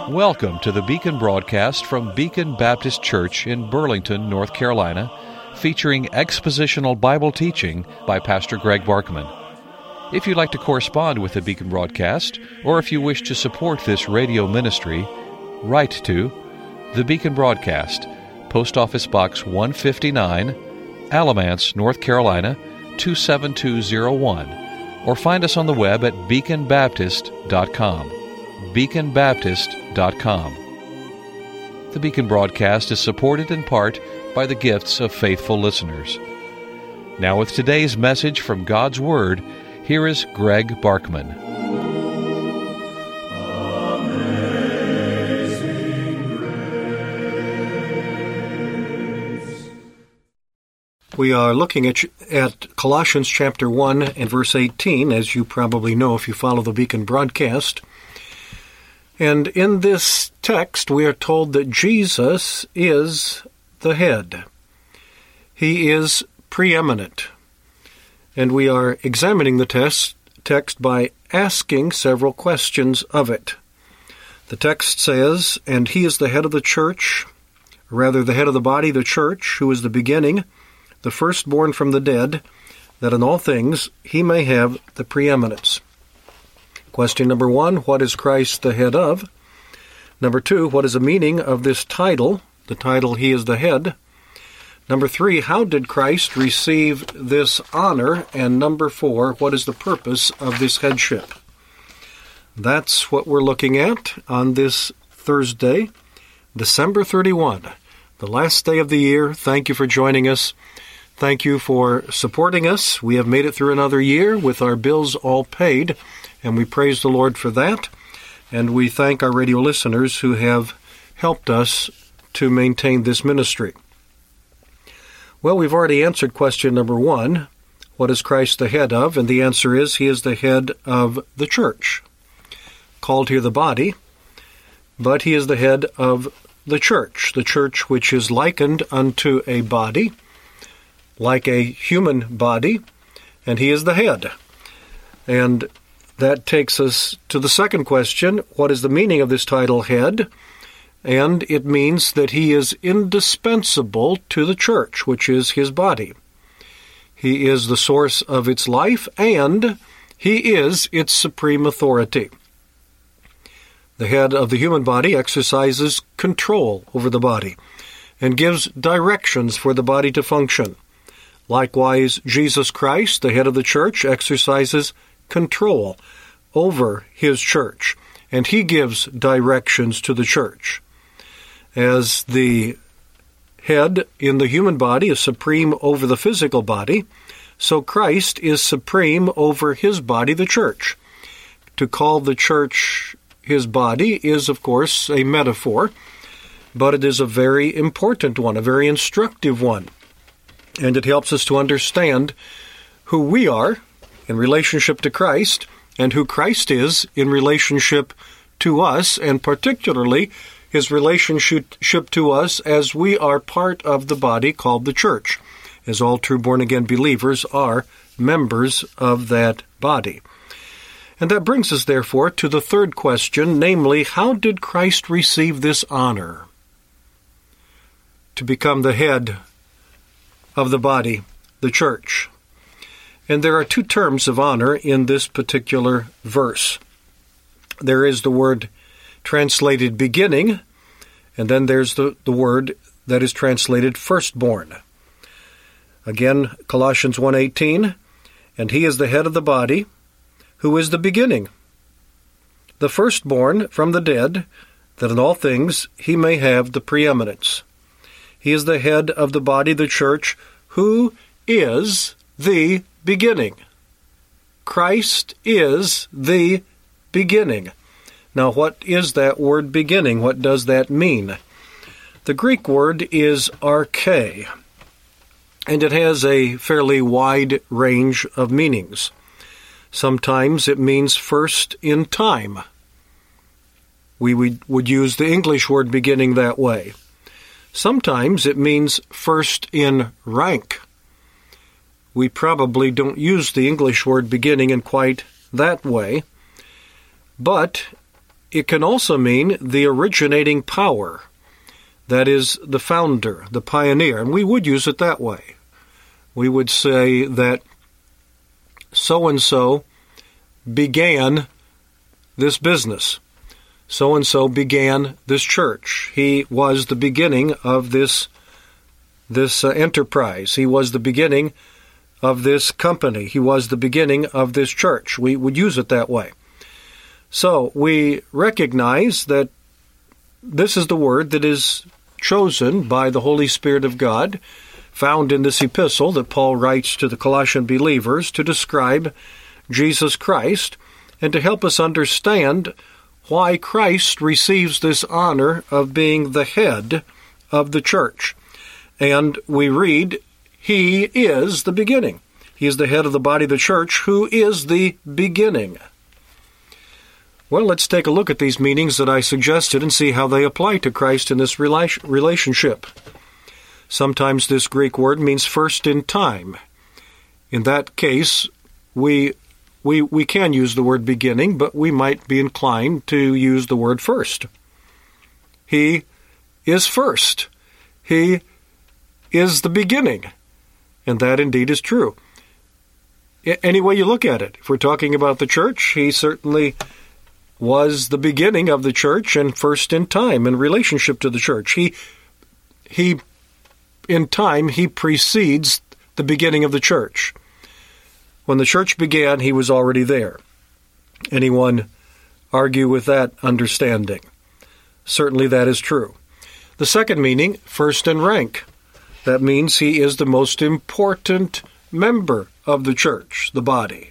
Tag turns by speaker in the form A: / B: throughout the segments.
A: Welcome to the Beacon broadcast from Beacon Baptist Church in Burlington, North Carolina, featuring expositional Bible teaching by Pastor Greg Barkman. If you'd like to correspond with the Beacon broadcast, or if you wish to support this radio ministry, write to the Beacon Broadcast, Post Office Box 159, Alamance, North Carolina 27201, or find us on the web at beaconbaptist.com. beaconbaptist.com. The Beacon broadcast is supported in part by the gifts of faithful listeners. Now with today's message from God's Word, here is Greg Barkman.
B: We are looking at Colossians chapter 1 and verse 18, as you probably know if you follow the Beacon broadcast. And in this text, we are told that Jesus is the head. He is preeminent. And we are examining the text by asking several questions of it. The text says, "And he is the head of the church, rather the head of the body, the church, who is the beginning, the firstborn from the dead, that in all things he may have the preeminence." Question number 1, what is Christ the head of? Number 2, what is the meaning of this title, the title He is the Head? Number 3, how did Christ receive this honor? And number 4, what is the purpose of this headship? That's what we're looking at on this Thursday, December 31, the last day of the year. Thank you for joining us. Thank you for supporting us. We have made it through another year with our bills all paid, and we praise the Lord for that. And we thank our radio listeners who have helped us to maintain this ministry. Well, we've already answered question number 1. What is Christ the head of? And the answer is, he is the head of the church, called here the body, but he is the head of the church which is likened unto a body, like a human body, and he is the head. And that takes us to the second question. What is the meaning of this title, head? And it means that he is indispensable to the church, which is his body. He is the source of its life, and he is its supreme authority. The head of the human body exercises control over the body and gives directions for the body to function. Likewise, Jesus Christ, the head of the church, exercises control over his church, and he gives directions to the church. As the head in the human body is supreme over the physical body, so Christ is supreme over his body, the church. To call the church his body is, of course, a metaphor, but it is a very important one, a very instructive one. And it helps us to understand who we are in relationship to Christ and who Christ is in relationship to us, and particularly his relationship to us as we are part of the body called the church, as all true born-again believers are members of that body. And that brings us, therefore, to the third question, namely, how did Christ receive this honor to become the head of the body, the church? And there are two terms of honor in this particular verse. There is the word translated beginning, and then there's the word that is translated firstborn. Again, Colossians 1:18, and he is the head of the body, who is the beginning, the firstborn from the dead, that in all things he may have the preeminence. He is the head of the body, the church, who is the beginning. Christ is the beginning. Now, what is that word beginning? What does that mean? The Greek word is arche, and it has a fairly wide range of meanings. Sometimes it means first in time. We would use the English word beginning that way. Sometimes it means first in rank. We probably don't use the English word beginning in quite that way, but it can also mean the originating power. That is, the founder, the pioneer. And we would use it that way. We would say that so-and-so began this business. So-and-so began this church. He was the beginning of this enterprise. He was the beginning of this company. He was the beginning of this church. We would use it that way. So we recognize that this is the word that is chosen by the Holy Spirit of God, found in this epistle that Paul writes to the Colossian believers to describe Jesus Christ and to help us understand why Christ receives this honor of being the head of the church. And we read, He is the beginning. He is the head of the body of the church, who is the beginning. Well, let's take a look at these meanings that I suggested and see how they apply to Christ in this relationship. Sometimes this Greek word means first in time. In that case, we can use the word beginning, but we might be inclined to use the word first. He is first. He is the beginning. And that indeed is true. Any way you look at it, if we're talking about the church, he certainly was the beginning of the church and first in time in relationship to the church. He in time, he precedes the beginning of the church. When the church began, he was already there. Anyone argue with that understanding? Certainly that is true. The second meaning, first in rank. That means he is the most important member of the church, the body.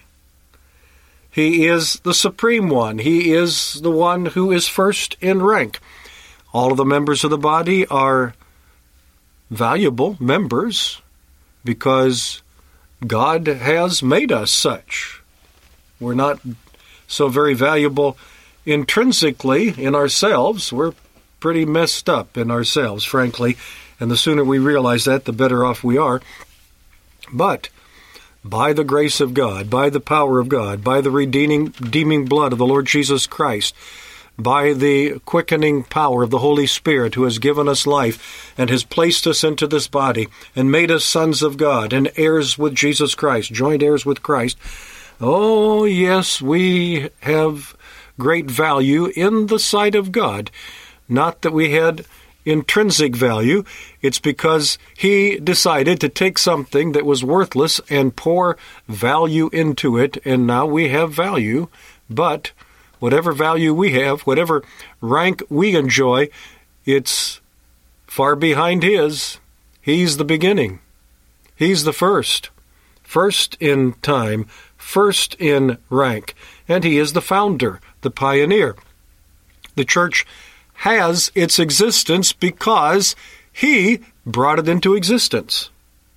B: He is the supreme one. He is the one who is first in rank. All of the members of the body are valuable members because God has made us such. We're not so very valuable intrinsically in ourselves. We're pretty messed up in ourselves, frankly, and the sooner we realize that, the better off we are. But by the grace of God, by the power of God, by the redeeming blood of the Lord Jesus Christ, by the quickening power of the Holy Spirit who has given us life and has placed us into this body and made us sons of God and heirs with Jesus Christ, joint heirs with Christ. Oh, yes, we have great value in the sight of God. Not that we had intrinsic value. It's because he decided to take something that was worthless and pour value into it, and now we have value. But whatever value we have, whatever rank we enjoy, it's far behind his. He's the beginning. He's the first. First in time, first in rank. And he is the founder, the pioneer. The church has its existence because he brought it into existence.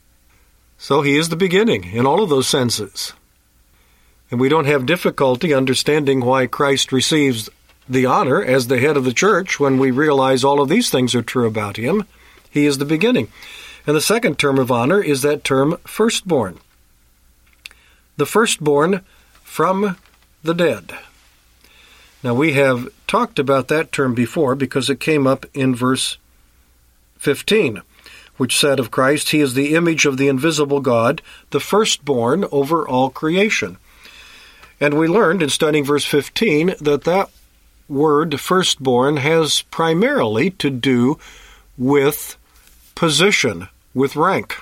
B: So he is the beginning in all of those senses. And we don't have difficulty understanding why Christ receives the honor as the head of the church when we realize all of these things are true about him. He is the beginning. And the second term of honor is that term firstborn. The firstborn from the dead. Now we have talked about that term before because it came up in verse 15, which said of Christ, he is the image of the invisible God, the firstborn over all creation. And we learned in studying verse 15 that word firstborn has primarily to do with position, with rank.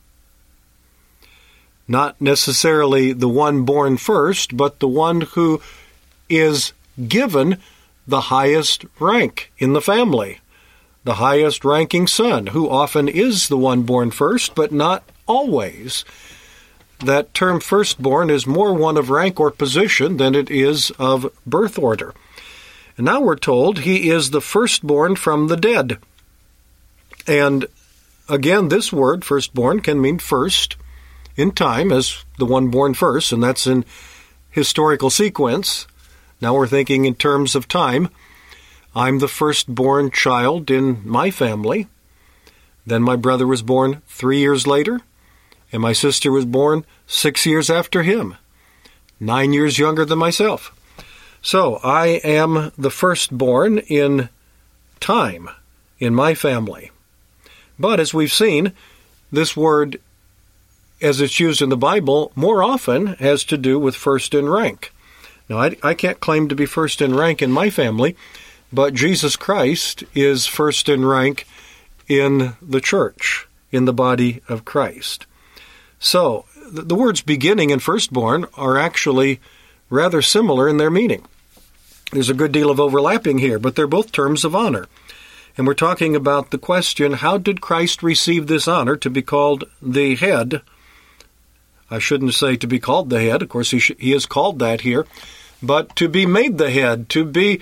B: Not necessarily the one born first, but the one who is given the highest rank in the family, the highest ranking son, who often is the one born first, but not always. That term firstborn is more one of rank or position than it is of birth order. And now we're told he is the firstborn from the dead. And again, this word, firstborn, can mean first in time as the one born first, and that's in historical sequence. Now we're thinking in terms of time. I'm the firstborn child in my family. Then my brother was born 3 years later, and my sister was born 6 years after him, 9 years younger than myself. So, I am the firstborn in time in my family. But as we've seen, this word, as it's used in the Bible, more often has to do with first in rank. Now, I can't claim to be first in rank in my family, but Jesus Christ is first in rank in the church, in the body of Christ. So, the words beginning and firstborn are actually rather similar in their meaning. There's a good deal of overlapping here, but they're both terms of honor. And we're talking about the question, how did Christ receive this honor to be called the head? I shouldn't say to be called the head. Of course, he is called that here. But to be made the head, to be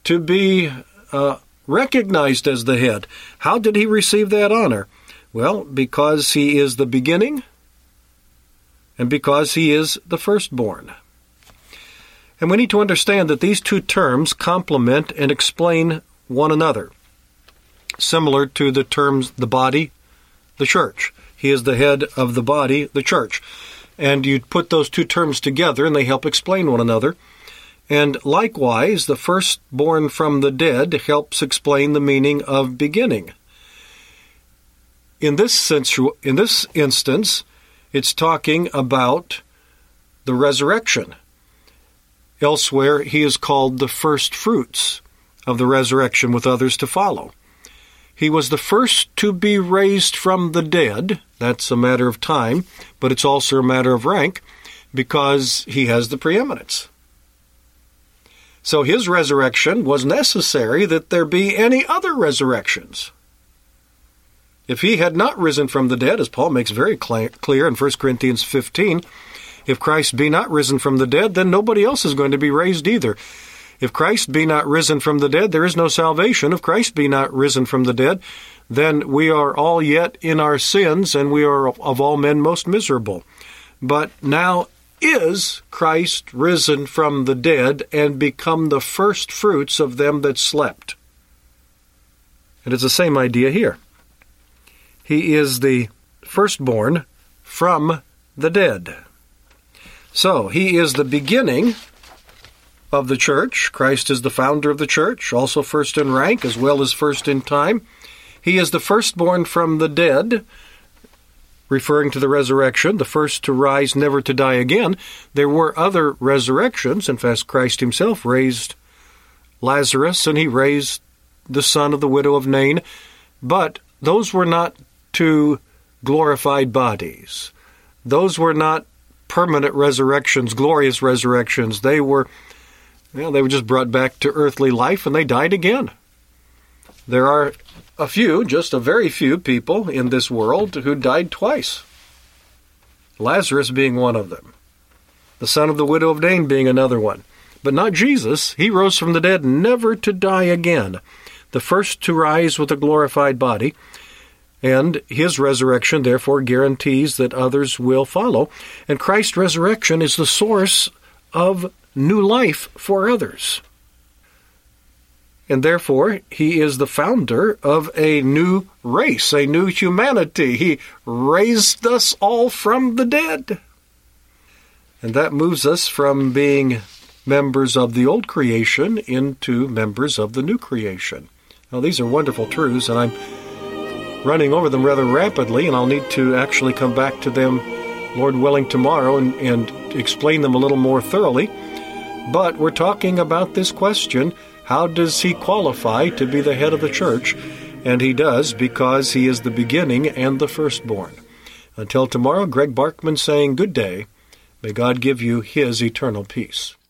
B: recognized as the head. How did he receive that honor? Well, because he is the beginning and because he is the firstborn. And we need to understand that these two terms complement and explain one another, similar to the terms the body, the church. He is the head of the body, the church. And you put those two terms together and they help explain one another. And likewise, the firstborn from the dead helps explain the meaning of beginning. In this instance, it's talking about the resurrection. Elsewhere, he is called the first fruits of the resurrection with others to follow. He was the first to be raised from the dead. That's a matter of time, but it's also a matter of rank because he has the preeminence. So his resurrection was necessary that there be any other resurrections. If he had not risen from the dead, as Paul makes very clear in 1 Corinthians 15, if Christ be not risen from the dead, then nobody else is going to be raised either. If Christ be not risen from the dead, there is no salvation. If Christ be not risen from the dead, then we are all yet in our sins, and we are of all men most miserable. But now is Christ risen from the dead and become the first fruits of them that slept. And it's the same idea here. He is the firstborn from the dead. So, he is the beginning of the church. Christ is the founder of the church, also first in rank as well as first in time. He is the firstborn from the dead, referring to the resurrection, the first to rise, never to die again. There were other resurrections. In fact, Christ himself raised Lazarus, and he raised the son of the widow of Nain. But those were not to glorified bodies. Those were not permanent resurrections, glorious resurrections. They were just brought back to earthly life, and they died again. There are a few, just a very few people in this world who died twice. Lazarus being one of them. The son of the widow of Nain being another one. But not Jesus. He rose from the dead never to die again. The first to rise with a glorified body. And his resurrection, therefore, guarantees that others will follow. And Christ's resurrection is the source of new life for others. And therefore, he is the founder of a new race, a new humanity. He raised us all from the dead. And that moves us from being members of the old creation into members of the new creation. Now, these are wonderful truths, and I'm running over them rather rapidly, and I'll need to actually come back to them, Lord willing, tomorrow and explain them a little more thoroughly. But we're talking about this question, how does he qualify to be the head of the church? And he does, because he is the beginning and the firstborn. Until tomorrow, Greg Barkman saying good day. May God give you his eternal peace.